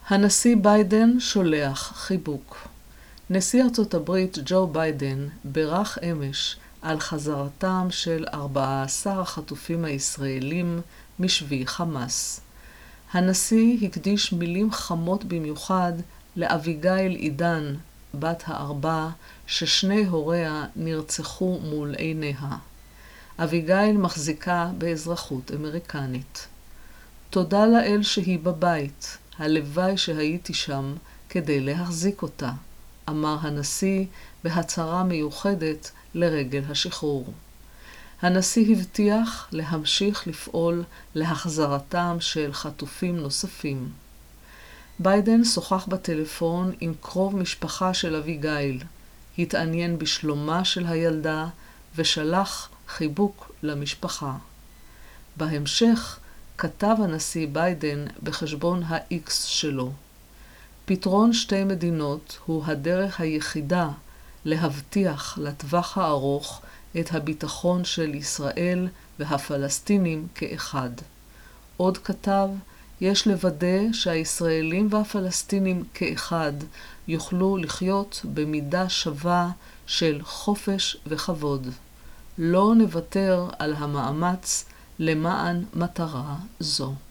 הנשיא ביידן שולח חיבוק. נשיא ארצות הברית ג'ו ביידן בירך אמש על חזרתם של 14 החטופים הישראלים משבי חמאס. הנשיא הקדיש מילים חמות במיוחד לאביגיל עידן, בת 4, ששני הוריה נרצחו מול עיניה. אביגיל מחזיקה באזרחות אמריקנית. תודה לאל שהיא בבית, הלוואי שהייתי שם כדי להחזיק אותה, אמר הנשיא בהצהרה מיוחדת לרגל השחרור. הנשיא הבטיח להמשיך לפעול להחזרתם של חטופים נוספים. ביידן שוחח בטלפון עם קרוב משפחה של אביגיל, התעניין בשלומה של הילדה ושלח חיבוק למשפחה. בהמשך כתב הנשיא ביידן בחשבון ה-X שלו: פתרון שתי מדינות הוא הדרך היחידה להבטיח לטווח הארוך את הביטחון של ישראל והפלסטינים כאחד. עוד כתב, יש לוודא שהישראלים והפלסטינים כאחד יוכלו לחיות במידה שווה של חופש וכבוד. לא נוותר על המאמץ למען מטרה זו.